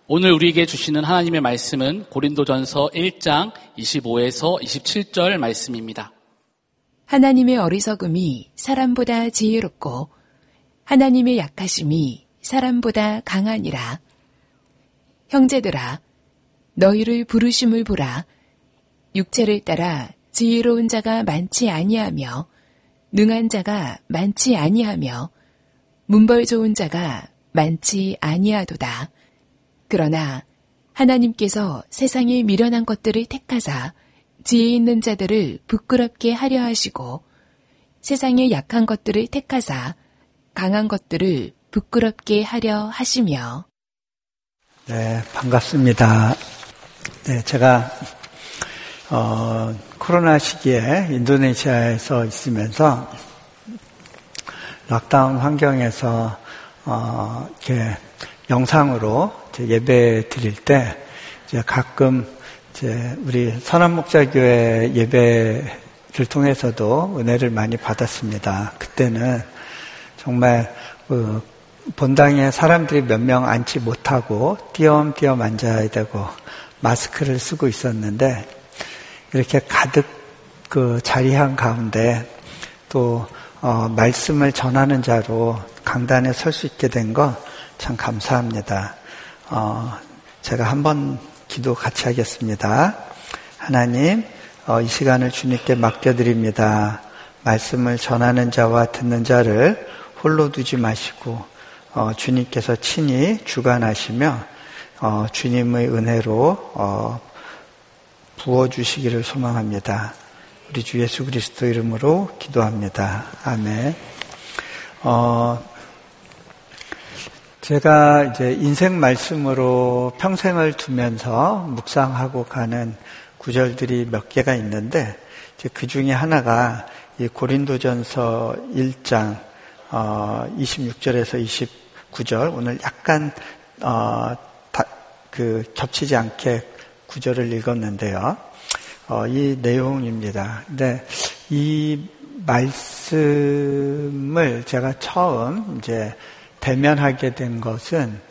오늘 우리에게 주시는 하나님의 말씀은 고린도전서 1장 25에서 27절 말씀입니다. 하나님의 어리석음이 사람보다 지혜롭고 하나님의 약하심이 사람보다 강하니라. 형제들아, 너희를 부르심을 보라. 육체를 따라 지혜로운 자가 많지 아니하며 능한 자가 많지 아니하며 문벌 좋은 자가 많지 아니하도다. 그러나 하나님께서 세상에 미련한 것들을 택하사 지혜 있는 자들을 부끄럽게 하려 하시고 세상에 약한 것들을 택하사 강한 것들을 부끄럽게 하려 하시며. 네, 반갑습니다. 네, 제가 코로나 시기에 인도네시아에서 있으면서 락다운 환경에서 이렇게 영상으로 예배 드릴 때 이제 가끔 이제 우리 선한목자교회 예배를 통해서도 은혜를 많이 받았습니다. 그때는 정말 본당에 사람들이 몇 명 앉지 못하고 띄엄띄엄 앉아야 되고 마스크를 쓰고 있었는데 이렇게 가득 그 자리한 가운데 또 말씀을 전하는 자로 강단에 설 수 있게 된 거 참 감사합니다. 제가 한번 기도 같이 하겠습니다. 하나님, 이 시간을 주님께 맡겨드립니다. 말씀을 전하는 자와 듣는 자를 홀로 두지 마시고 주님께서 친히 주관하시며 주님의 은혜로 부어주시기를 소망합니다. 우리 주 예수 그리스도 이름으로 기도합니다. 아멘. 제가 이제 인생 말씀으로 평생을 두면서 묵상하고 가는 구절들이 몇 개가 있는데 이제 그 중에 하나가 이 고린도전서 1장 26절에서 29절 오늘 약간 겹치지 않게 구절을 읽었는데요. 이 내용입니다. 근데 이 말씀을 제가 처음 이제 대면하게 된 것은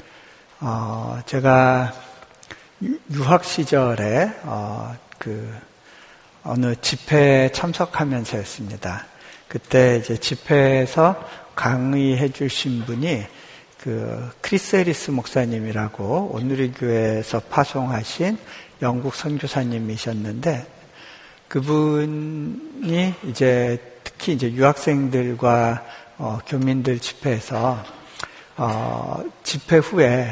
제가 유학 시절에 어느 집회에 참석하면서였습니다. 그때 이제 집회에서 강의해 주신 분이 크리스 해리스 목사님이라고 온누리교회에서 파송하신 영국 선교사님이셨는데 그분이 이제 특히 이제 유학생들과 교민들 집회에서 집회 후에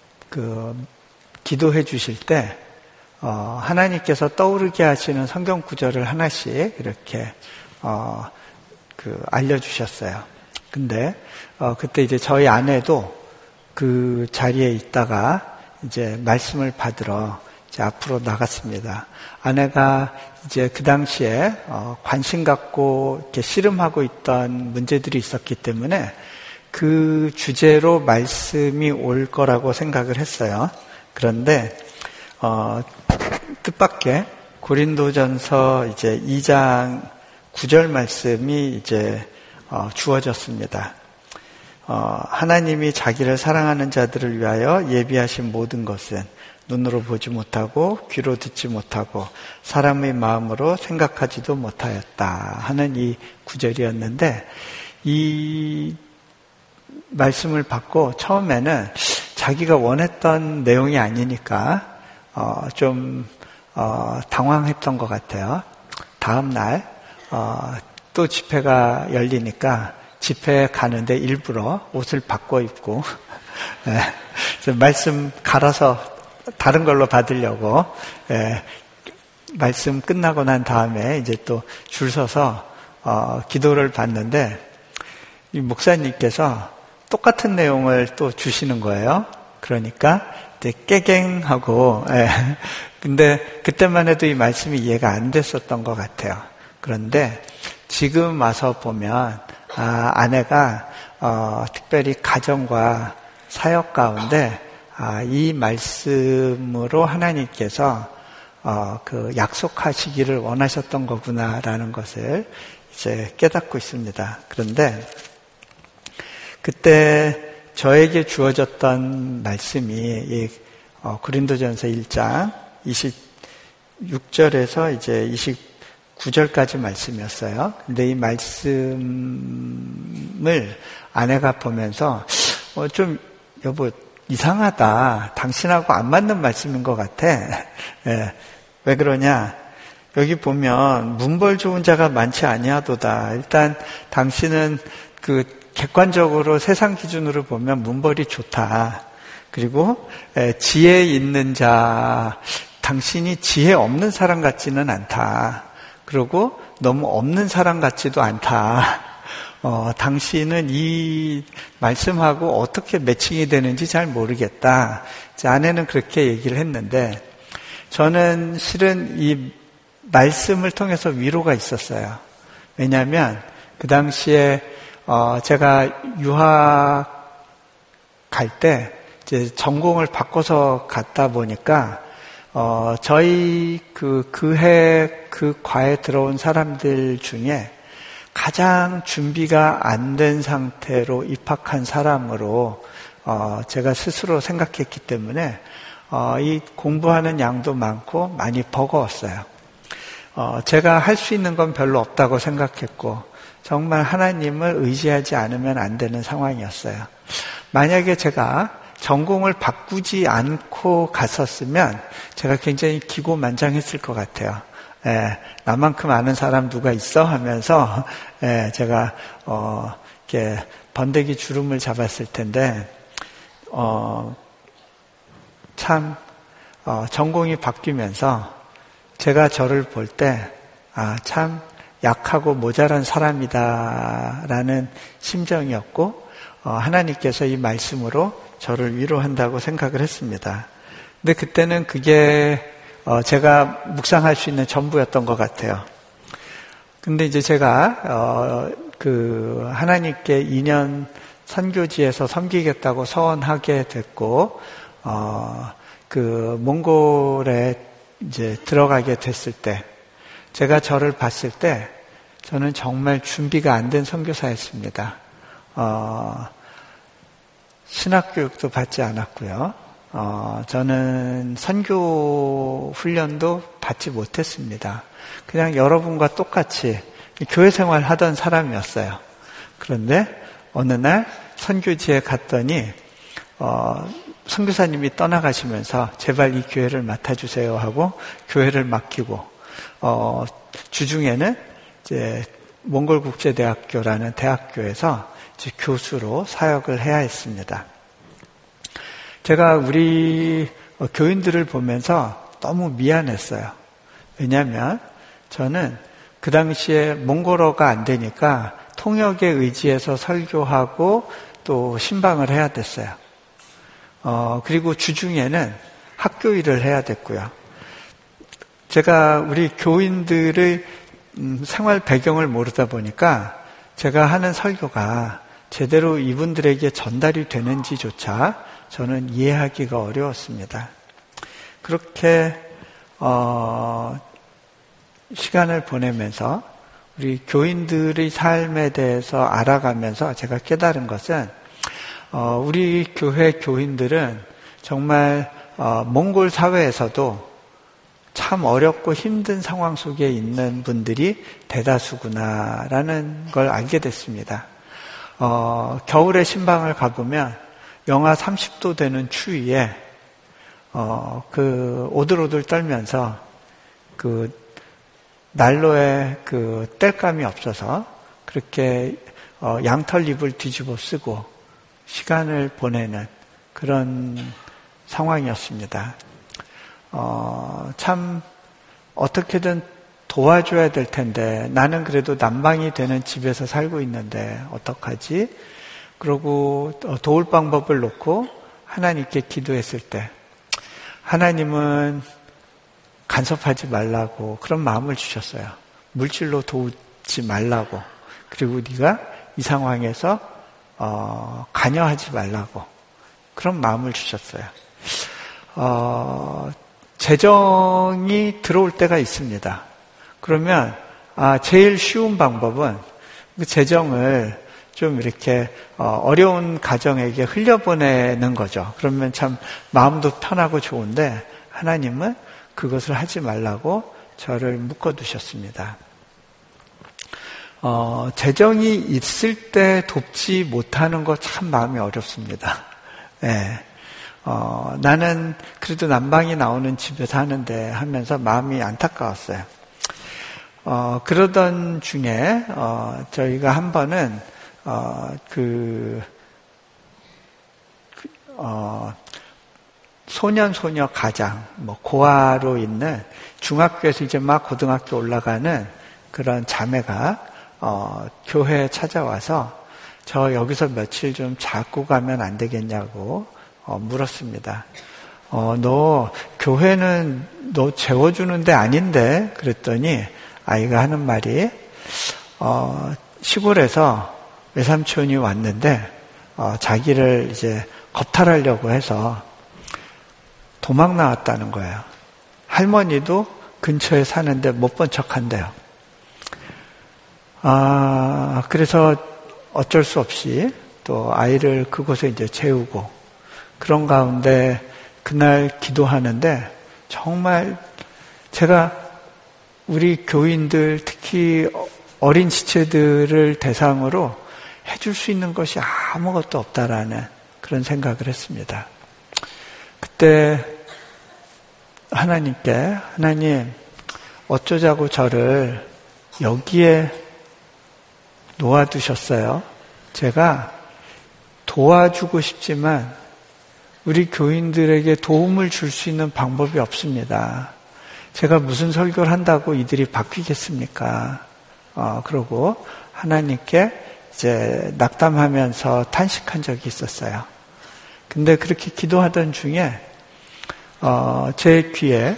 기도해 주실 때 하나님께서 떠오르게 하시는 성경 구절을 하나씩 이렇게 알려주셨어요. 근데 그때 이제 저희 아내도 그 자리에 있다가 이제 말씀을 받으러 이제 앞으로 나갔습니다. 아내가 이제 그 당시에 관심 갖고 이렇게 씨름하고 있던 문제들이 있었기 때문에 그 주제로 말씀이 올 거라고 생각을 했어요. 그런데 뜻밖의 고린도전서 이제 2장 9절 말씀이 이제 주어졌습니다. 하나님이 자기를 사랑하는 자들을 위하여 예비하신 모든 것은 눈으로 보지 못하고 귀로 듣지 못하고 사람의 마음으로 생각하지도 못하였다 하는 이 구절이었는데 이 말씀을 받고 처음에는 자기가 원했던 내용이 아니니까 좀 당황했던 것 같아요. 다음 날 또 집회가 열리니까 집회에 가는데 일부러 옷을 바꿔 입고 말씀 갈아서 다른 걸로 받으려고 말씀 끝나고 난 다음에 이제 또 줄 서서 기도를 받는데 이 목사님께서 똑같은 내용을 또 주시는 거예요. 그러니까 이제 깨갱하고 근데 그때만 해도 이 말씀이 이해가 안 됐었던 것 같아요. 그런데 지금 와서 보면 아내가 특별히 가정과 사역 가운데 이 말씀으로 하나님께서 약속하시기를 원하셨던 거구나라는 것을 이제 깨닫고 있습니다. 그런데 그때 저에게 주어졌던 말씀이 고린도전서 1장 26절에서 이제 29절까지 말씀이었어요. 근데 이 말씀을 아내가 보면서 좀 여보 이상하다. 당신하고 안 맞는 말씀인 것 같아. 예. 왜 그러냐? 여기 보면 문벌 좋은 자가 많지 아니하도다. 일단 당신은 그 객관적으로 세상 기준으로 보면 문벌이 좋다. 그리고 지혜 있는 자, 당신이 지혜 없는 사람 같지는 않다. 그리고 너무 없는 사람 같지도 않다. 당신은 이 말씀하고 어떻게 매칭이 되는지 잘 모르겠다. 아내는 그렇게 얘기를 했는데 저는 실은 이 말씀을 통해서 위로가 있었어요. 왜냐하면 그 당시에 제가 유학 갈 때 이제 전공을 바꿔서 갔다 보니까 저희 그 과에 들어온 사람들 중에 가장 준비가 안 된 상태로 입학한 사람으로 제가 스스로 생각했기 때문에 이 공부하는 양도 많고 많이 버거웠어요. 제가 할 수 있는 건 별로 없다고 생각했고 정말 하나님을 의지하지 않으면 안 되는 상황이었어요. 만약에 제가 전공을 바꾸지 않고 갔었으면 제가 굉장히 기고만장했을 것 같아요. 나만큼 아는 사람 누가 있어? 하면서 제가 이렇게 번데기 주름을 잡았을 텐데 참 전공이 바뀌면서 제가 저를 볼 때 참 약하고 모자란 사람이다라는 심정이었고 하나님께서 이 말씀으로 저를 위로한다고 생각을 했습니다. 근데 그때는 그게 제가 묵상할 수 있는 전부였던 것 같아요. 근데 이제 제가 하나님께 2년 선교지에서 섬기겠다고 서원하게 됐고 몽골에 이제 들어가게 됐을 때 제가 저를 봤을 때 저는 정말 준비가 안 된 선교사였습니다. 신학교육도 받지 않았고요. 저는 선교 훈련도 받지 못했습니다. 그냥 여러분과 똑같이 교회 생활 하던 사람이었어요. 그런데 어느 날 선교지에 갔더니 선교사님이 떠나가시면서 제발 이 교회를 맡아주세요 하고 교회를 맡기고 주중에는 이제 몽골국제대학교라는 대학교에서 이제 교수로 사역을 해야 했습니다. 제가 우리 교인들을 보면서 너무 미안했어요. 왜냐하면 저는 그 당시에 몽골어가 안 되니까 통역에 의지해서 설교하고 또 신방을 해야 됐어요. 그리고 주중에는 학교 일을 해야 됐고요. 제가 우리 교인들의 생활 배경을 모르다 보니까 제가 하는 설교가 제대로 이분들에게 전달이 되는지조차 저는 이해하기가 어려웠습니다. 그렇게 시간을 보내면서 우리 교인들의 삶에 대해서 알아가면서 제가 깨달은 것은 우리 교회 교인들은 정말 몽골 사회에서도 참 어렵고 힘든 상황 속에 있는 분들이 대다수구나라는 걸 알게 됐습니다. 겨울에 신방을 가보면 영하 30도 되는 추위에 오들오들 떨면서 난로에 땔감이 없어서 그렇게 양털잎을 뒤집어 쓰고 시간을 보내는 그런 상황이었습니다. 참 어떻게든 도와줘야 될 텐데 나는 그래도 난방이 되는 집에서 살고 있는데 어떡하지? 그러고 도울 방법을 놓고 하나님께 기도했을 때 하나님은 간섭하지 말라고 그런 마음을 주셨어요. 물질로 도우지 말라고. 그리고 네가 이 상황에서 관여하지 말라고 그런 마음을 주셨어요. 재정이 들어올 때가 있습니다. 그러면 제일 쉬운 방법은 그 재정을 좀 이렇게 어려운 가정에게 흘려보내는 거죠. 그러면 참 마음도 편하고 좋은데 하나님은 그것을 하지 말라고 저를 묶어두셨습니다. 재정이 있을 때 돕지 못하는 거 참 마음이 어렵습니다. 네. 나는 그래도 난방이 나오는 집에 사는데 하면서 마음이 안타까웠어요. 그러던 중에, 저희가 한 번은, 소년 가장, 고아로 있는 중학교에서 이제 막 고등학교 올라가는 그런 자매가, 교회에 찾아와서 저 여기서 며칠 좀 자고 가면 안 되겠냐고, 물었습니다. 너 교회는 너 재워주는 데 아닌데? 그랬더니 아이가 하는 말이 시골에서 외삼촌이 왔는데 자기를 이제 겁탈하려고 해서 도망 나왔다는 거예요. 할머니도 근처에 사는데 못 본 척한대요. 그래서 어쩔 수 없이 또 아이를 그곳에 이제 재우고 그런 가운데 그날 기도하는데 정말 제가 우리 교인들 특히 어린 지체들을 대상으로 해줄 수 있는 것이 아무것도 없다라는 그런 생각을 했습니다. 그때 하나님께 하나님 어쩌자고 저를 여기에 놓아두셨어요. 제가 도와주고 싶지만 우리 교인들에게 도움을 줄 수 있는 방법이 없습니다. 제가 무슨 설교를 한다고 이들이 바뀌겠습니까? 그러고 하나님께 이제 낙담하면서 탄식한 적이 있었어요. 근데 그렇게 기도하던 중에 제 귀에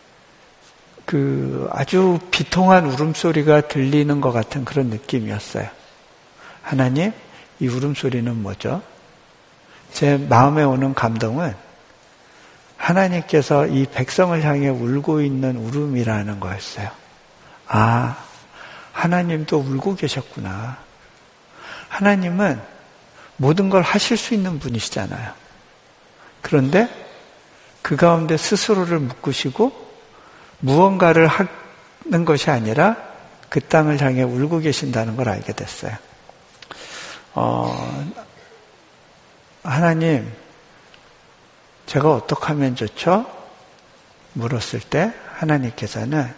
아주 비통한 울음소리가 들리는 것 같은 그런 느낌이었어요. 하나님, 이 울음소리는 뭐죠? 제 마음에 오는 감동은 하나님께서 이 백성을 향해 울고 있는 울음이라는 거였어요. 하나님도 울고 계셨구나. 하나님은 모든 걸 하실 수 있는 분이시잖아요. 그런데 그 가운데 스스로를 묶으시고 무언가를 하는 것이 아니라 그 땅을 향해 울고 계신다는 걸 알게 됐어요. 하나님, 제가 어떻게 하면 좋죠? 물었을 때 하나님께서는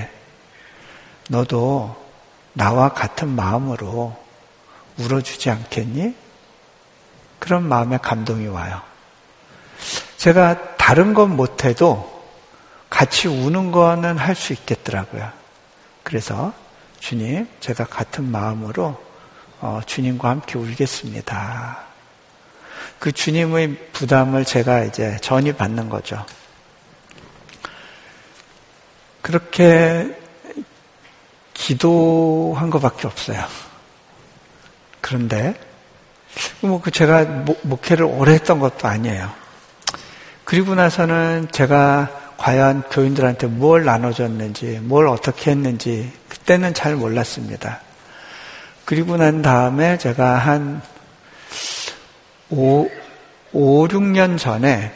너도 나와 같은 마음으로 울어주지 않겠니? 그런 마음에 감동이 와요. 제가 다른 건 못해도 같이 우는 거는 할 수 있겠더라고요. 그래서 주님, 제가 같은 마음으로 주님과 함께 울겠습니다. 그 주님의 부담을 제가 이제 전이 받는 거죠. 그렇게 기도한 것밖에 없어요. 그런데 제가 목회를 오래 했던 것도 아니에요. 그리고 나서는 제가 과연 교인들한테 뭘 나눠줬는지, 뭘 어떻게 했는지 그때는 잘 몰랐습니다. 그리고 난 다음에 제가 한 5, 6년 전에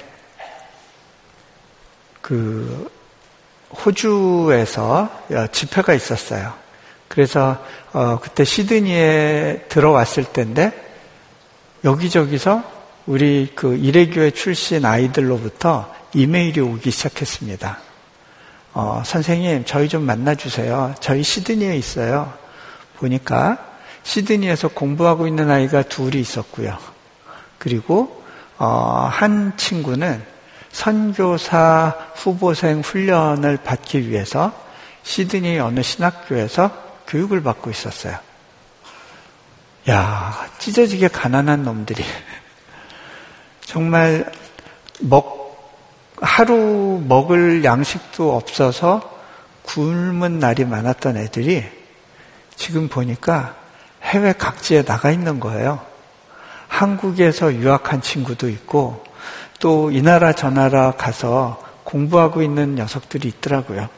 호주에서 집회가 있었어요. 그래서 그때 시드니에 들어왔을 때인데 여기저기서 우리 이레교회 출신 아이들로부터 이메일이 오기 시작했습니다. 선생님, 저희 좀 만나주세요. 저희 시드니에 있어요. 보니까 시드니에서 공부하고 있는 아이가 둘이 있었고요. 그리고 한 친구는 선교사 후보생 훈련을 받기 위해서 시드니 어느 신학교에서 교육을 받고 있었어요. 찢어지게 가난한 놈들이 정말 하루 먹을 양식도 없어서 굶은 날이 많았던 애들이 지금 보니까 해외 각지에 나가 있는 거예요. 한국에서 유학한 친구도 있고 또 이 나라 저 나라 가서 공부하고 있는 녀석들이 있더라고요.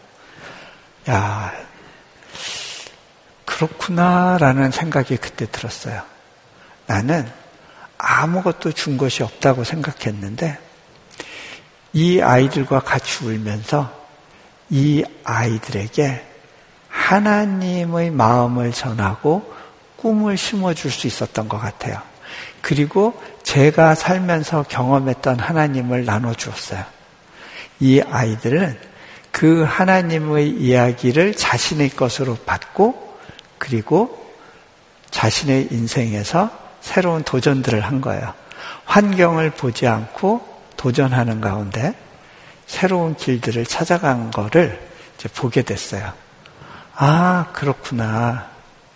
그렇구나라는 생각이 그때 들었어요. 나는 아무것도 준 것이 없다고 생각했는데 이 아이들과 같이 울면서 이 아이들에게 하나님의 마음을 전하고 꿈을 심어줄 수 있었던 것 같아요. 그리고 제가 살면서 경험했던 하나님을 나눠주었어요. 이 아이들은 그 하나님의 이야기를 자신의 것으로 받고 그리고 자신의 인생에서 새로운 도전들을 한 거예요. 환경을 보지 않고 도전하는 가운데 새로운 길들을 찾아간 거를 이제 보게 됐어요. 아, 그렇구나.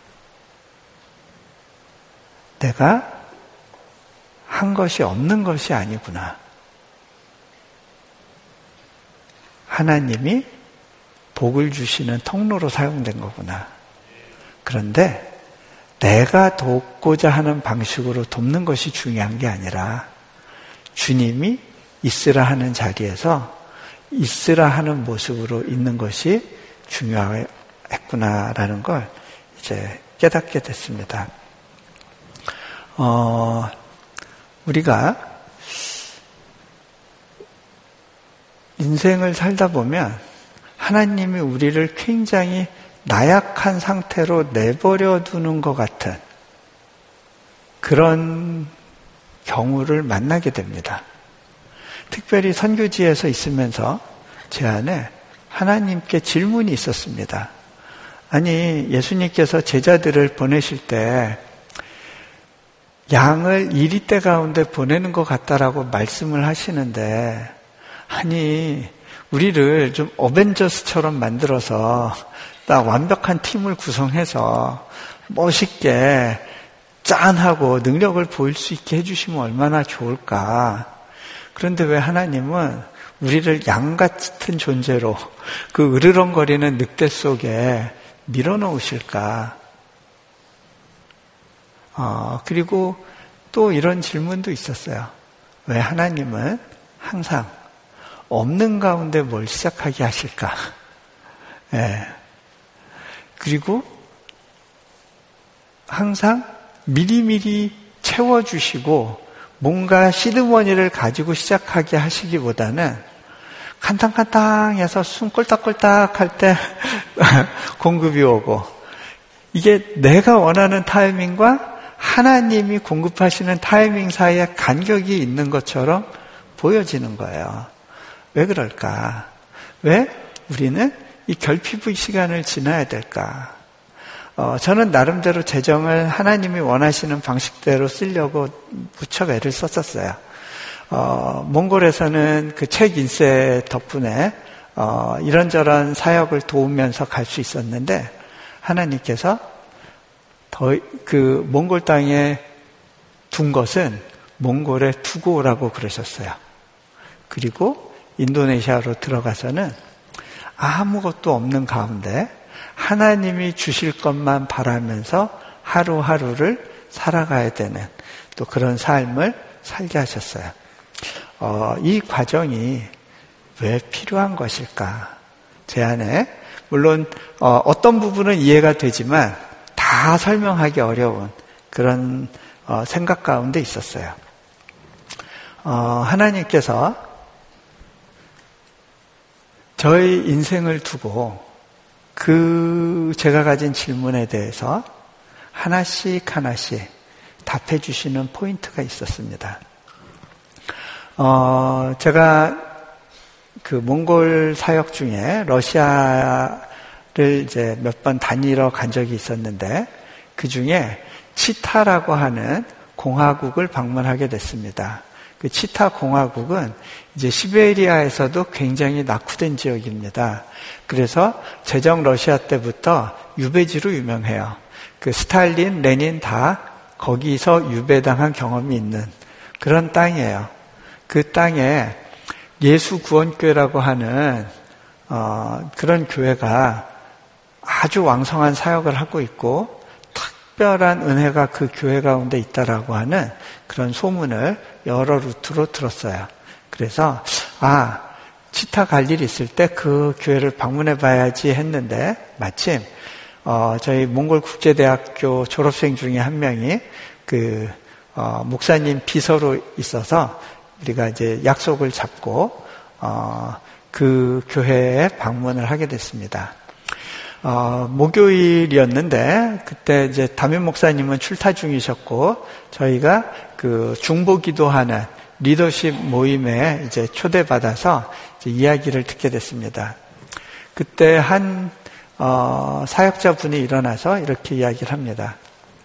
내가 한 것이 없는 것이 아니구나. 하나님이 복을 주시는 통로로 사용된 거구나. 그런데 내가 돕고자 하는 방식으로 돕는 것이 중요한 게 아니라 주님이 있으라 하는 자리에서 있으라 하는 모습으로 있는 것이 중요했구나라는 걸 이제 깨닫게 됐습니다. 우리가 인생을 살다 보면 하나님이 우리를 굉장히 나약한 상태로 내버려 두는 것 같은 그런 경우를 만나게 됩니다. 특별히 선교지에서 있으면서 제 안에 하나님께 질문이 있었습니다. 아니, 예수님께서 제자들을 보내실 때 양을 이리떼 가운데 보내는 것 같다라고 말씀을 하시는데, 아니, 우리를 좀 어벤져스처럼 만들어서 딱 완벽한 팀을 구성해서 멋있게 짠하고 능력을 보일 수 있게 해주시면 얼마나 좋을까. 그런데 왜 하나님은 우리를 양 같은 존재로 그 으르렁거리는 늑대 속에 밀어넣으실까? 그리고 또 이런 질문도 있었어요. 왜 하나님은 항상 없는 가운데 뭘 시작하게 하실까? 예. 그리고 항상 미리미리 채워주시고 뭔가 시드머니를 가지고 시작하게 하시기보다는 칸탕칸탕해서 숨 꼴딱꼴딱 할 때 공급이 오고 이게 내가 원하는 타이밍과 하나님이 공급하시는 타이밍 사이에 간격이 있는 것처럼 보여지는 거예요. 왜 그럴까? 왜 우리는 이 결핍의 시간을 지나야 될까? 저는 나름대로 재정을 하나님이 원하시는 방식대로 쓰려고 무척 애를 썼었어요. 몽골에서는 그 책 인쇄 덕분에 이런저런 사역을 도우면서 갈 수 있었는데 하나님께서 그 몽골 땅에 둔 것은 몽골에 두고 오라고 그러셨어요. 그리고 인도네시아로 들어가서는 아무것도 없는 가운데 하나님이 주실 것만 바라면서 하루하루를 살아가야 되는 또 그런 삶을 살게 하셨어요. 이 과정이 왜 필요한 것일까? 제 안에 물론 어떤 부분은 이해가 되지만 다 설명하기 어려운 그런 생각 가운데 있었어요. 하나님께서 저의 인생을 두고 제가 가진 질문에 대해서 하나씩 하나씩 답해 주시는 포인트가 있었습니다. 제가 그 몽골 사역 중에 러시아를 이제 몇 번 다니러 간 적이 있었는데 그 중에 치타라고 하는 공화국을 방문하게 됐습니다. 그 치타 공화국은 이제 시베리아에서도 굉장히 낙후된 지역입니다. 그래서 제정 러시아 때부터 유배지로 유명해요. 그 스탈린, 레닌 다 거기서 유배당한 경험이 있는 그런 땅이에요. 그 땅에 예수구원교회라고 하는 그런 교회가 아주 왕성한 사역을 하고 있고 특별한 은혜가 그 교회 가운데 있다라고 하는 그런 소문을 여러 루트로 들었어요. 그래서 치타 갈 일이 있을 때 그 교회를 방문해 봐야지 했는데 마침 저희 몽골 국제대학교 졸업생 중에 한 명이 그 목사님 비서로 있어서 우리가 이제 약속을 잡고 그 교회에 방문을 하게 됐습니다. 목요일이었는데 그때 이제 담임 목사님은 출타 중이셨고 저희가 그 중보기도하는 리더십 모임에 이제 초대받아서 이제 이야기를 듣게 됐습니다. 그때 한 사역자분이 일어나서 이렇게 이야기를 합니다.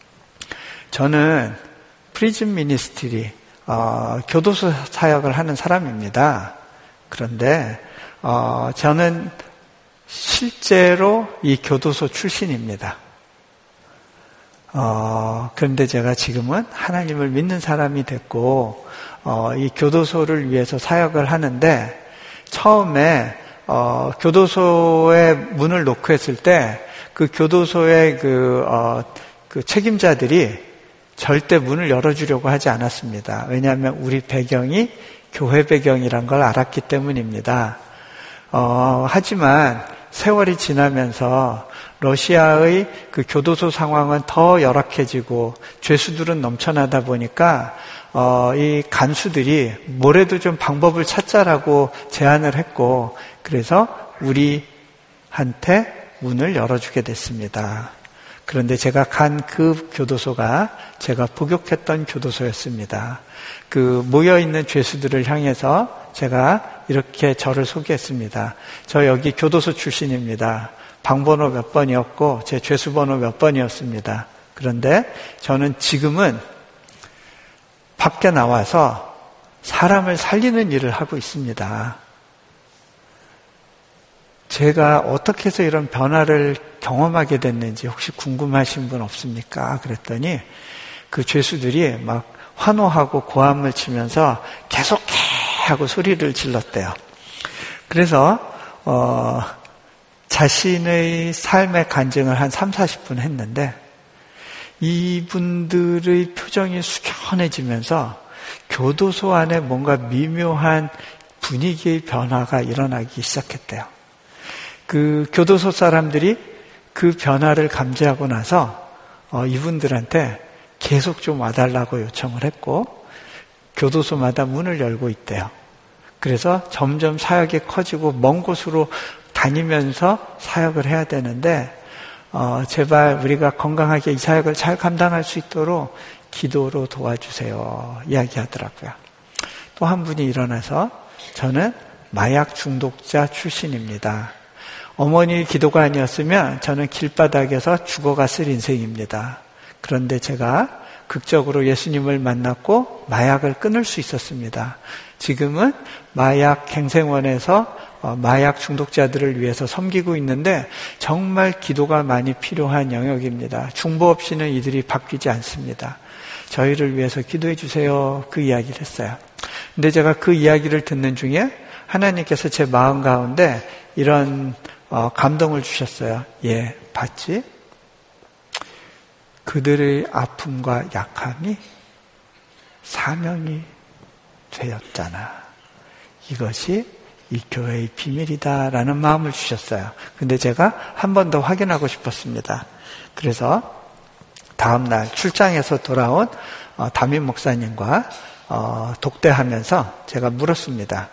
저는 프리즌 미니스트리 교도소 사역을 하는 사람입니다. 그런데 저는 실제로 이 교도소 출신입니다. 그런데 제가 지금은 하나님을 믿는 사람이 됐고 이 교도소를 위해서 사역을 하는데 처음에 교도소에 문을 놓고 했을 때 그 교도소의 그 책임자들이 절대 문을 열어주려고 하지 않았습니다. 왜냐하면 우리 배경이 교회 배경이란 걸 알았기 때문입니다. 하지만 세월이 지나면서 러시아의 그 교도소 상황은 더 열악해지고 죄수들은 넘쳐나다 보니까 이 간수들이 뭐래도 좀 방법을 찾자라고 제안을 했고 그래서 우리한테 문을 열어주게 됐습니다. 그런데 제가 간 그 교도소가 제가 복역했던 교도소였습니다. 그 모여있는 죄수들을 향해서 제가 이렇게 저를 소개했습니다. 저 여기 교도소 출신입니다. 방번호 몇 번이었고 제 죄수번호 몇 번이었습니다. 그런데 저는 지금은 밖에 나와서 사람을 살리는 일을 하고 있습니다. 제가 어떻게 해서 이런 변화를 경험하게 됐는지 혹시 궁금하신 분 없습니까? 그랬더니 그 죄수들이 막 환호하고 고함을 치면서 계속해 하고 소리를 질렀대요. 그래서 자신의 삶의 간증을 한 30-40분 했는데 이분들의 표정이 숙연해지면서 교도소 안에 뭔가 미묘한 분위기의 변화가 일어나기 시작했대요. 그 교도소 사람들이 그 변화를 감지하고 나서 이분들한테 계속 좀 와달라고 요청을 했고 교도소마다 문을 열고 있대요. 그래서 점점 사역이 커지고 먼 곳으로 다니면서 사역을 해야 되는데 제발 우리가 건강하게 이 사역을 잘 감당할 수 있도록 기도로 도와주세요 이야기하더라고요. 또 한 분이 일어나서 저는 마약 중독자 출신입니다. 어머니 기도가 아니었으면 저는 길바닥에서 죽어갔을 인생입니다. 그런데 제가 극적으로 예수님을 만났고 마약을 끊을 수 있었습니다. 지금은 마약 갱생원에서 마약 중독자들을 위해서 섬기고 있는데 정말 기도가 많이 필요한 영역입니다. 중보 없이는 이들이 바뀌지 않습니다. 저희를 위해서 기도해 주세요. 그 이야기를 했어요. 근데 제가 그 이야기를 듣는 중에 하나님께서 제 마음 가운데 이런 감동을 주셨어요. 예, 봤지? 그들의 아픔과 약함이 사명이 되었잖아. 이것이 이 교회의 비밀이다라는 마음을 주셨어요. 근데 제가 한 번 더 확인하고 싶었습니다. 그래서 다음날 출장에서 돌아온 담임 목사님과 독대하면서 제가 물었습니다.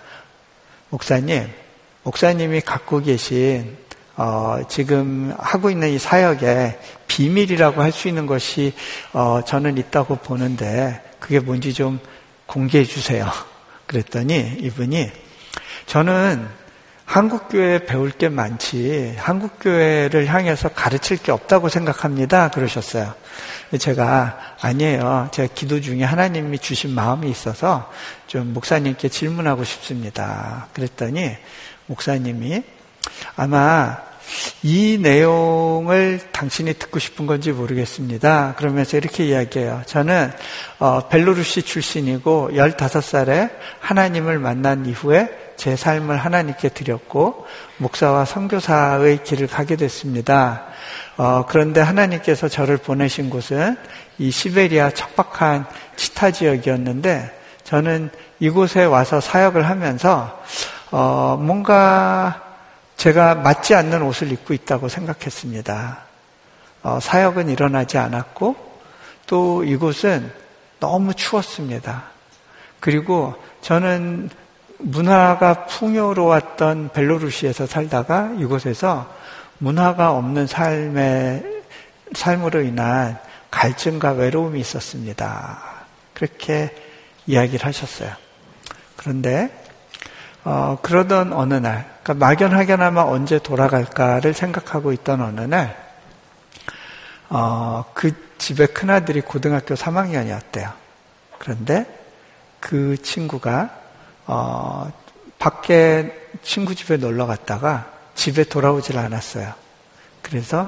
목사님이 갖고 계신 지금 하고 있는 이 사역에 비밀이라고 할 수 있는 것이 저는 있다고 보는데 그게 뭔지 좀 공개해 주세요. 그랬더니 이분이 저는 한국교회에 배울 게 많지 한국교회를 향해서 가르칠 게 없다고 생각합니다. 그러셨어요. 제가 아니에요. 제가 기도 중에 하나님이 주신 마음이 있어서 좀 목사님께 질문하고 싶습니다. 그랬더니 목사님이 아마 이 내용을 당신이 듣고 싶은 건지 모르겠습니다. 그러면서 이렇게 이야기해요. 저는 벨로루시 출신이고 15살에 하나님을 만난 이후에 제 삶을 하나님께 드렸고 목사와 선교사의 길을 가게 됐습니다. 그런데 하나님께서 저를 보내신 곳은 이 시베리아 척박한 치타 지역이었는데 저는 이곳에 와서 사역을 하면서 뭔가 제가 맞지 않는 옷을 입고 있다고 생각했습니다. 사역은 일어나지 않았고 또 이곳은 너무 추웠습니다. 그리고 저는 문화가 풍요로웠던 벨로루시에서 살다가 이곳에서 문화가 없는 삶으로 인한 갈증과 외로움이 있었습니다. 그렇게 이야기를 하셨어요. 그런데 그러던 어느 날, 그러니까 막연하게나마 언제 돌아갈까를 생각하고 있던 어느 날, 그 집의 큰아들이 고등학교 3학년이었대요. 그런데 그 친구가 밖에 친구 집에 놀러 갔다가 집에 돌아오질 않았어요. 그래서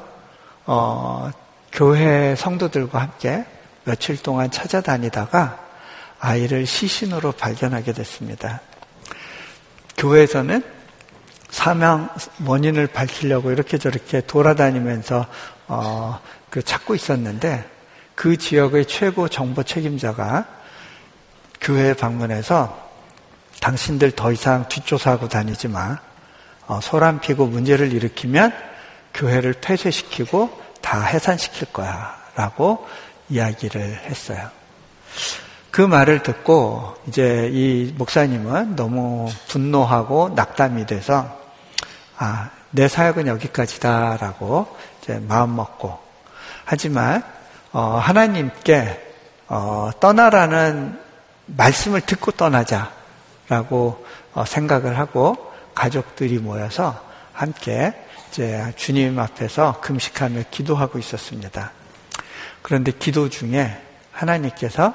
교회 성도들과 함께 며칠 동안 찾아다니다가 아이를 시신으로 발견하게 됐습니다. 교회에서는 사망 원인을 밝히려고 이렇게 저렇게 돌아다니면서 찾고 있었는데, 그 지역의 최고 정보 책임자가 교회에 방문해서 당신들 더 이상 뒷조사하고 다니지 마. 소란 피고 문제를 일으키면 교회를 폐쇄시키고 다 해산시킬 거야. 라고 이야기를 했어요. 그 말을 듣고 이제 이 목사님은 너무 분노하고 낙담이 돼서 내 사역은 여기까지다라고 이제 마음 먹고, 하지만 하나님께 떠나라는 말씀을 듣고 떠나자라고 생각을 하고 가족들이 모여서 함께 이제 주님 앞에서 금식하며 기도하고 있었습니다. 그런데 기도 중에 하나님께서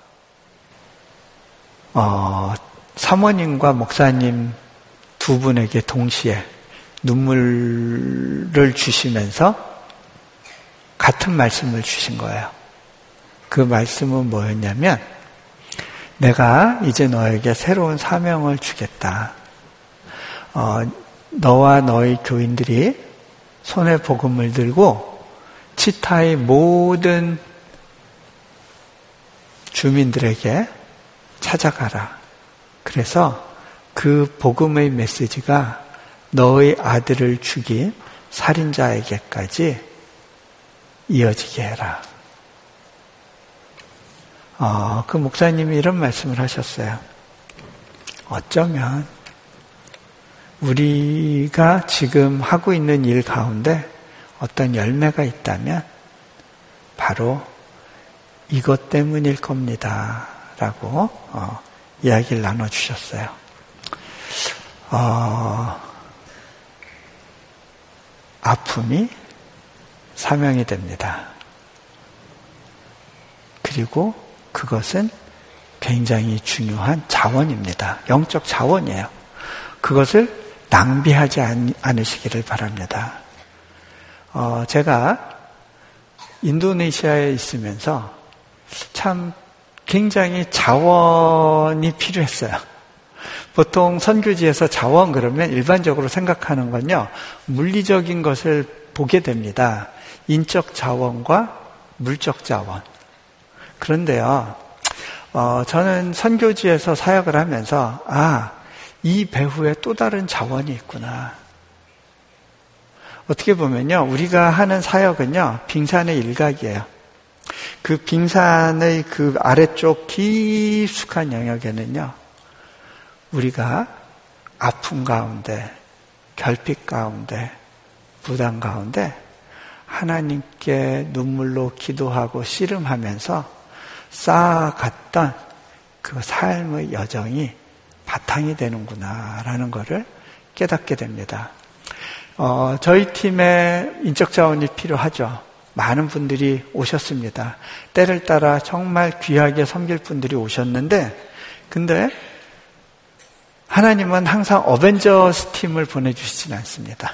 사모님과 목사님 두 분에게 동시에 눈물을 주시면서 같은 말씀을 주신 거예요. 그 말씀은 뭐였냐면, 내가 이제 너에게 새로운 사명을 주겠다. 너와 너희 교인들이 손에 복음을 들고 치타의 모든 주민들에게 찾아가라. 그래서 그 복음의 메시지가 너의 아들을 죽인 살인자에게까지 이어지게 해라. 그 목사님이 이런 말씀을 하셨어요. 어쩌면 우리가 지금 하고 있는 일 가운데 어떤 열매가 있다면 바로 이것 때문일 겁니다. 라고 이야기를 나눠주셨어요. 아픔이 사명이 됩니다. 그리고 그것은 굉장히 중요한 자원입니다. 영적 자원이에요. 그것을 낭비하지 않으시기를 바랍니다. 제가 인도네시아에 있으면서 참 굉장히 자원이 필요했어요. 보통 선교지에서 자원 그러면 일반적으로 생각하는 건요, 물리적인 것을 보게 됩니다. 인적 자원과 물적 자원. 그런데요, 저는 선교지에서 사역을 하면서 이 배후에 또 다른 자원이 있구나. 어떻게 보면요, 우리가 하는 사역은요, 빙산의 일각이에요. 그 빙산의 그 아래쪽 깊숙한 영역에는요, 우리가 아픔 가운데, 결핍 가운데, 부담 가운데 하나님께 눈물로 기도하고 씨름하면서 쌓아갔던 그 삶의 여정이 바탕이 되는구나라는 것을 깨닫게 됩니다. 저희 팀에 인적 자원이 필요하죠. 많은 분들이 오셨습니다. 때를 따라 정말 귀하게 섬길 분들이 오셨는데, 근데 하나님은 항상 어벤져스 팀을 보내주시진 않습니다.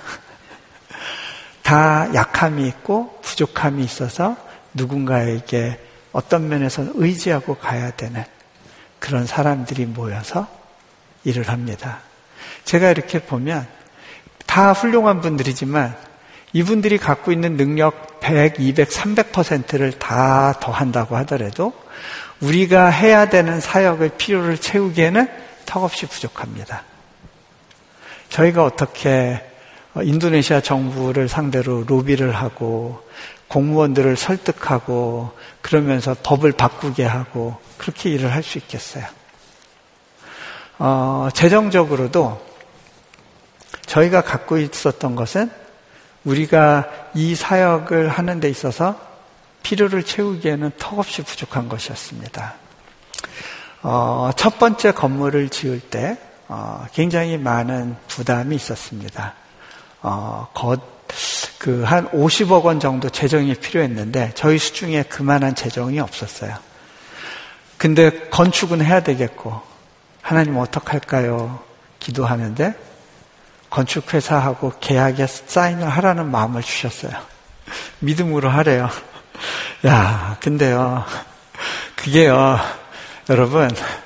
다 약함이 있고 부족함이 있어서 누군가에게 어떤 면에서 의지하고 가야 되는 그런 사람들이 모여서 일을 합니다. 제가 이렇게 보면 다 훌륭한 분들이지만 이분들이 갖고 있는 능력 100, 200, 300%를 다 더한다고 하더라도 우리가 해야 되는 사역의 필요를 채우기에는 턱없이 부족합니다. 저희가 어떻게 인도네시아 정부를 상대로 로비를 하고 공무원들을 설득하고 그러면서 법을 바꾸게 하고 그렇게 일을 할 수 있겠어요. 재정적으로도 저희가 갖고 있었던 것은 우리가 이 사역을 하는 데 있어서 필요를 채우기에는 턱없이 부족한 것이었습니다. 첫 번째 건물을 지을 때 굉장히 많은 부담이 있었습니다. 한 50억 원 정도 재정이 필요했는데 저희 수중에 그만한 재정이 없었어요. 근데 건축은 해야 되겠고 하나님 어떡할까요? 기도하는데 건축회사하고 계약에 사인을 하라는 마음을 주셨어요. 믿음으로 하래요. 야, 근데요, 그게요, 여러분,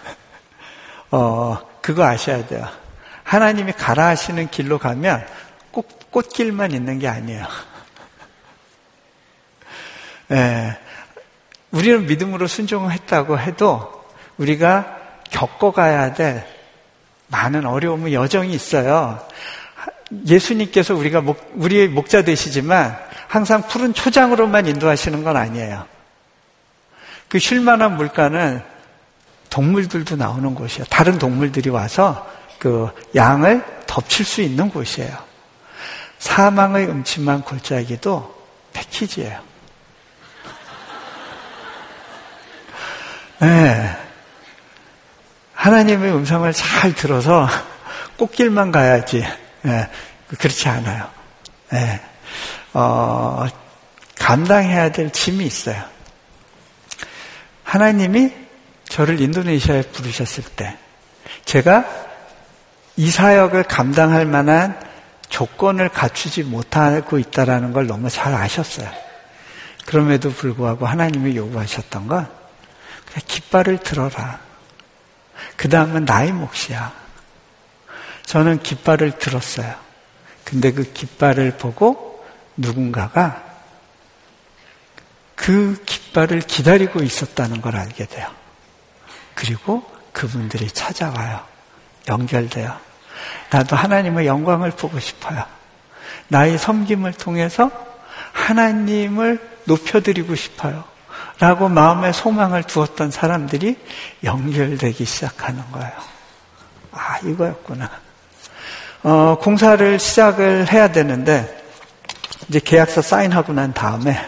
그거 아셔야 돼요. 하나님이 가라 하시는 길로 가면 꼭 꽃길만 있는 게 아니에요. 예, 우리는 믿음으로 순종했다고 해도 우리가 겪어가야 될 많은 어려움은 여정이 있어요. 예수님께서 우리의 목자 되시지만 항상 푸른 초장으로만 인도하시는 건 아니에요. 그 쉴만한 물가는 동물들도 나오는 곳이에요. 다른 동물들이 와서 그 양을 덮칠 수 있는 곳이에요. 사망의 음침한 골짜기도 패키지예요. 네. 하나님의 음성을 잘 들어서 꽃길만 가야지. 네. 그렇지 않아요. 네. 감당해야 될 짐이 있어요. 하나님이 저를 인도네시아에 부르셨을 때 제가 이 사역을 감당할 만한 조건을 갖추지 못하고 있다는 걸 너무 잘 아셨어요. 그럼에도 불구하고 하나님이 요구하셨던 건 그냥 깃발을 들어라. 그 다음은 나의 몫이야. 저는 깃발을 들었어요. 근데 그 깃발을 보고 누군가가 그 깃발을 기다리고 있었다는 걸 알게 돼요. 그리고 그분들이 찾아와요. 연결돼요. 나도 하나님의 영광을 보고 싶어요. 나의 섬김을 통해서 하나님을 높여드리고 싶어요. 라고 마음에 소망을 두었던 사람들이 연결되기 시작하는 거예요. 아, 이거였구나. 공사를 시작을 해야 되는데 이제 계약서 사인하고 난 다음에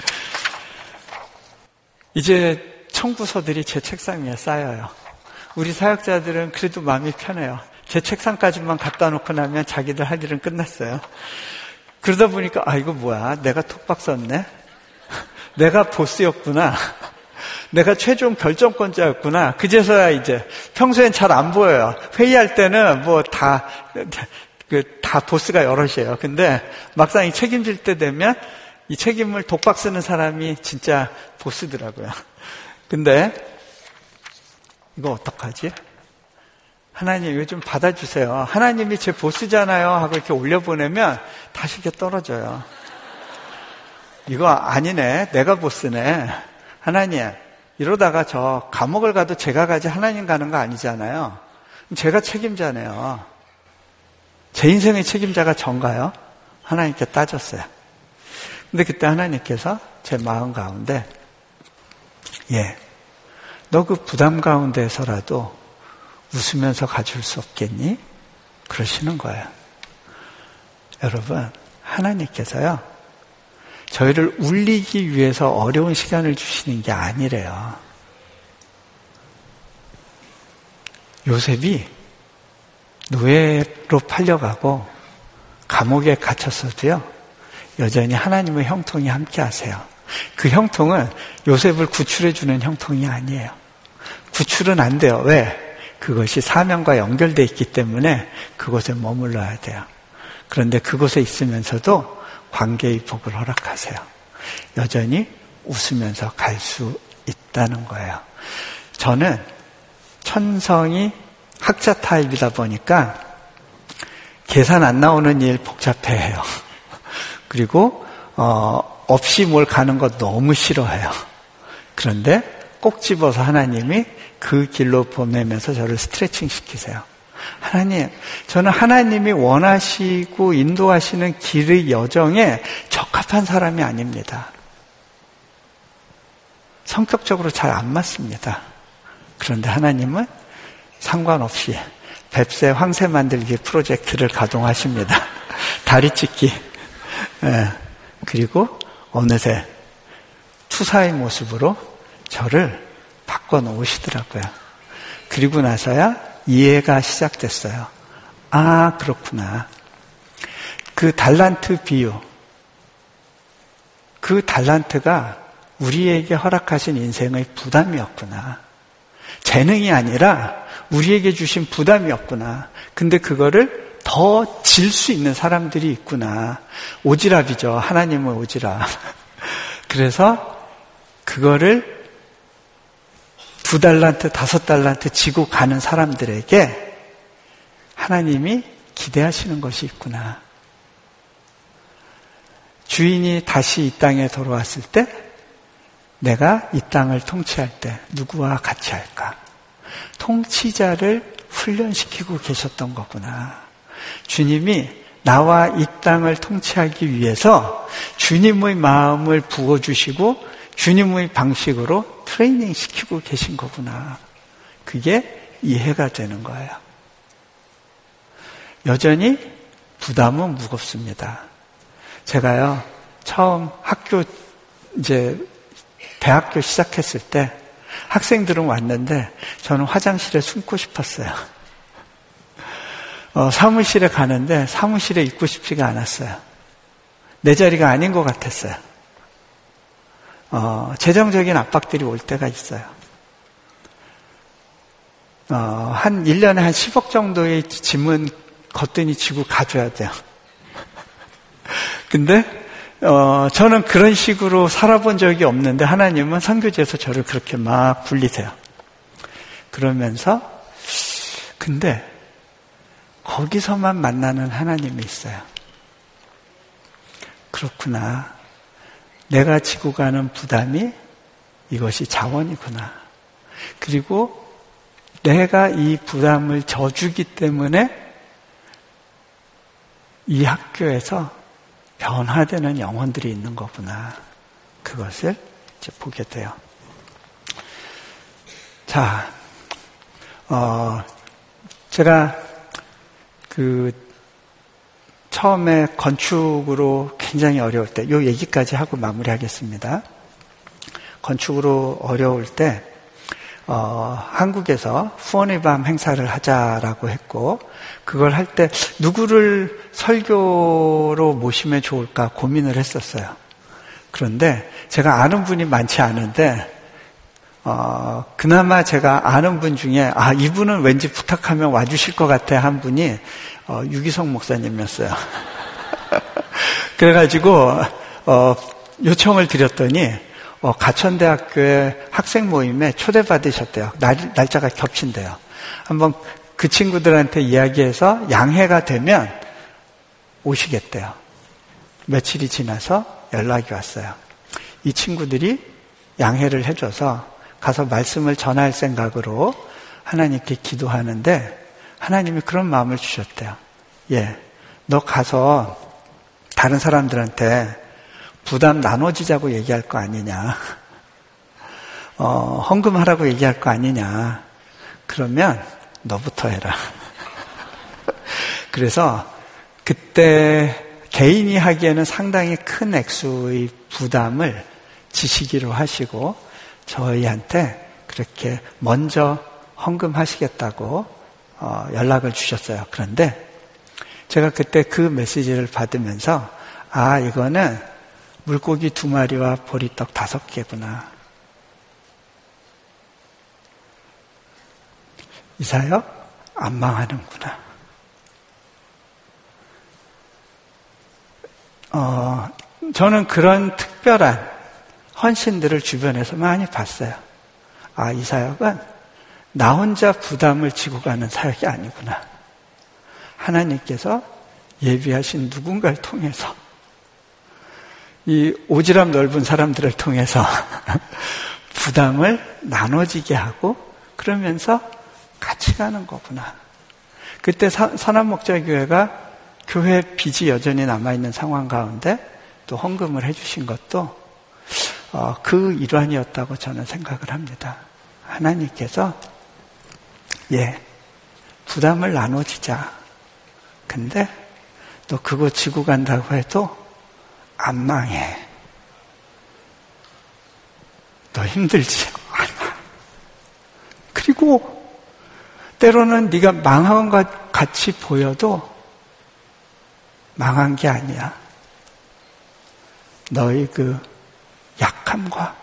이제 청구서들이 제 책상 위에 쌓여요. 우리 사역자들은 그래도 마음이 편해요. 제 책상까지만 갖다 놓고 나면 자기들 할 일은 끝났어요. 그러다 보니까 아, 이거 뭐야, 내가 톡박 썼네. 내가 보스였구나. 내가 최종 결정권자였구나. 그제서야 이제 평소엔 잘 안 보여요. 회의할 때는 뭐 다 보스가 여럿이에요. 근데 막상 이 책임질 때 되면 이 책임을 독박 쓰는 사람이 진짜 보스더라고요. 근데 이거 어떡하지? 하나님 이거 좀 받아주세요. 하나님이 제 보스잖아요 하고 이렇게 올려보내면 다시 이렇게 떨어져요. 이거 아니네. 내가 보스네. 하나님, 이러다가 저 감옥을 가도 제가 가지 하나님 가는 거 아니잖아요. 제가 책임자네요. 제 인생의 책임자가 전가요? 하나님께 따졌어요. 근데 그때 하나님께서 제 마음 가운데 너 그 부담 가운데서라도 웃으면서 가줄 수 없겠니? 그러시는 거예요. 여러분, 하나님께서요, 저희를 울리기 위해서 어려운 시간을 주시는 게 아니래요. 요셉이 노예로 팔려가고 감옥에 갇혔어도요, 여전히 하나님의 형통이 함께 하세요. 그 형통은 요셉을 구출해주는 형통이 아니에요. 구출은 안 돼요. 왜? 그것이 사명과 연결되어 있기 때문에 그곳에 머물러야 돼요. 그런데 그곳에 있으면서도 관계의 복을 허락하세요. 여전히 웃으면서 갈 수 있다는 거예요. 저는 천성이 학자 타입이다 보니까 계산 안 나오는 일 복잡해해요. 그리고 없이 뭘 가는 거 너무 싫어해요. 그런데 꼭 집어서 하나님이 그 길로 보내면서 저를 스트레칭 시키세요. 하나님, 저는 하나님이 원하시고 인도하시는 길의 여정에 적합한 사람이 아닙니다. 성격적으로 잘 안 맞습니다. 그런데 하나님은 상관없이 뱁새 황새 만들기 프로젝트를 가동하십니다. 다리 찢기. 예. 그리고 어느새 투사의 모습으로 저를 바꿔놓으시더라고요. 그리고 나서야 이해가 시작됐어요. 아, 그렇구나. 그 달란트 비유, 그 달란트가 우리에게 허락하신 인생의 부담이었구나. 재능이 아니라 우리에게 주신 부담이었구나. 근데 그거를 더 질 수 있는 사람들이 있구나. 오지랖이죠. 하나님의 오지랖. 그래서 그거를 2달란트, 5달란트 지고 가는 사람들에게 하나님이 기대하시는 것이 있구나. 주인이 다시 이 땅에 돌아왔을 때 내가 이 땅을 통치할 때 누구와 같이 할까? 통치자를 훈련시키고 계셨던 거구나. 주님이 나와 이 땅을 통치하기 위해서 주님의 마음을 부어주시고 주님의 방식으로 트레이닝 시키고 계신 거구나. 그게 이해가 되는 거예요. 여전히 부담은 무겁습니다. 제가요, 처음 대학교 시작했을 때 학생들은 왔는데 저는 화장실에 숨고 싶었어요. 사무실에 가는데 사무실에 있고 싶지가 않았어요. 내 자리가 아닌 것 같았어요. 재정적인 압박들이 올 때가 있어요. 한 1년에 한 10억 정도의 짐은 거뜬히 지고 가줘야 돼요. 근데 저는 그런 식으로 살아본 적이 없는데 하나님은 선교지에서 저를 그렇게 막 굴리세요. 그러면서 근데 거기서만 만나는 하나님이 있어요. 그렇구나. 내가 지고 가는 부담이 이것이 자원이구나. 그리고 내가 이 부담을 져주기 때문에 이 학교에서 변화되는 영혼들이 있는 거구나. 그것을 이제 보게 돼요. 자, 제가 처음에 건축으로 굉장히 어려울 때, 요 얘기까지 하고 마무리하겠습니다. 건축으로 어려울 때, 한국에서 후원의 밤 행사를 하자라고 했고, 그걸 할 때 누구를 설교로 모시면 좋을까 고민을 했었어요. 그런데 제가 아는 분이 많지 않은데, 그나마 제가 아는 분 중에, 이분은 왠지 부탁하면 와주실 것 같아 한 분이, 유기성 목사님이었어요. 그래가지고, 요청을 드렸더니, 가천대학교의 학생 모임에 초대받으셨대요. 날짜가 겹친대요. 한번 그 친구들한테 이야기해서 양해가 되면 오시겠대요. 며칠이 지나서 연락이 왔어요. 이 친구들이 양해를 해줘서 가서 말씀을 전할 생각으로 하나님께 기도하는데 하나님이 그런 마음을 주셨대요. 너 가서 다른 사람들한테 부담 나눠지자고 얘기할 거 아니냐. 헌금하라고 얘기할 거 아니냐. 그러면 너부터 해라. 그래서 그때 개인이 하기에는 상당히 큰 액수의 부담을 지시기로 하시고 저희한테 그렇게 먼저 헌금하시겠다고 연락을 주셨어요. 그런데 제가 그때 그 메시지를 받으면서 이거는 물고기 2마리와 보리떡 5개구나. 이사여, 안 망하는구나. 저는 그런 특별한 헌신들을 주변에서 많이 봤어요. 이 사역은 나 혼자 부담을 지고 가는 사역이 아니구나. 하나님께서 예비하신 누군가를 통해서 이 오지랖 넓은 사람들을 통해서 부담을 나눠지게 하고 그러면서 같이 가는 거구나. 그때 선한목자교회가 교회 빚이 여전히 남아있는 상황 가운데 또 헌금을 해주신 것도 그 일환이었다고 저는 생각을 합니다. 하나님께서 부담을 나눠지자. 근데 너 그거 지고 간다고 해도 안 망해. 너 힘들지 않아. 그리고 때로는 네가 망한 것 같이 보여도 망한 게 아니야. 너의 그 약함과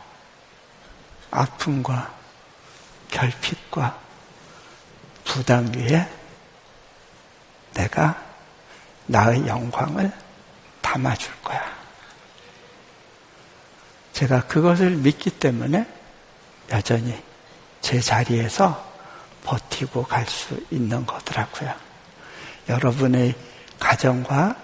아픔과 결핍과 부담 위에 내가 나의 영광을 담아줄 거야. 제가 그것을 믿기 때문에 여전히 제 자리에서 버티고 갈 수 있는 거더라고요. 여러분의 가정과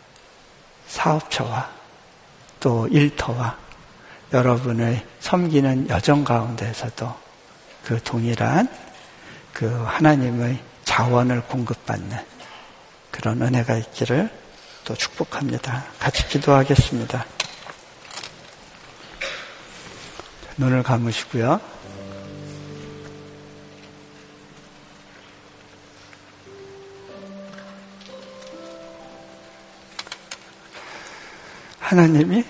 사업처와 또 일터와 여러분의 섬기는 여정 가운데서도 그 동일한 그 하나님의 자원을 공급받는 그런 은혜가 있기를 또 축복합니다. 같이 기도하겠습니다. 눈을 감으시고요. 하나님이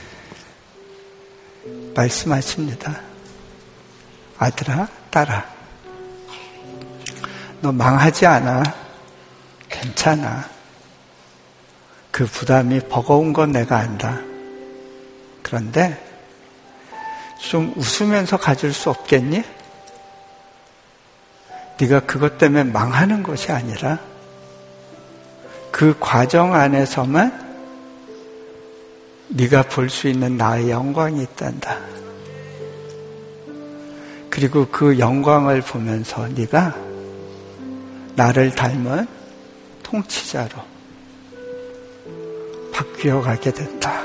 말씀하십니다. 아들아, 딸아, 너 망하지 않아. 괜찮아. 그 부담이 버거운 건 내가 안다. 그런데 좀 웃으면서 가질 수 없겠니? 네가 그것 때문에 망하는 것이 아니라 그 과정 안에서만 네가 볼 수 있는 나의 영광이 있단다. 그리고 그 영광을 보면서 네가 나를 닮은 통치자로 바뀌어 가게 된다.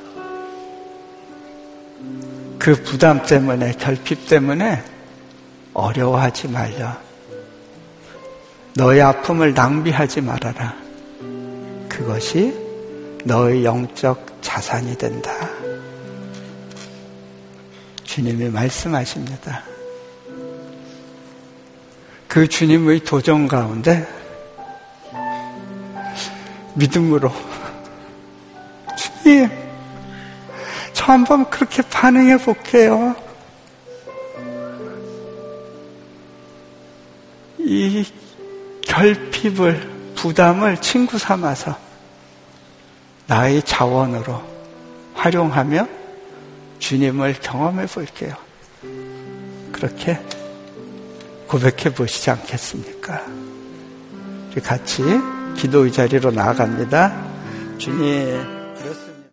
그 부담 때문에, 결핍 때문에 어려워하지 말려. 너의 아픔을 낭비하지 말아라. 그것이 너의 영적 자산이 된다. 주님이 말씀하십니다. 그 주님의 도전 가운데 믿음으로 주님, 저 한번 그렇게 반응해 볼게요. 이 결핍을, 부담을 친구 삼아서 나의 자원으로 활용하며 주님을 경험해 볼게요. 그렇게 고백해 보시지 않겠습니까? 우리 같이 기도의 자리로 나아갑니다. 주님,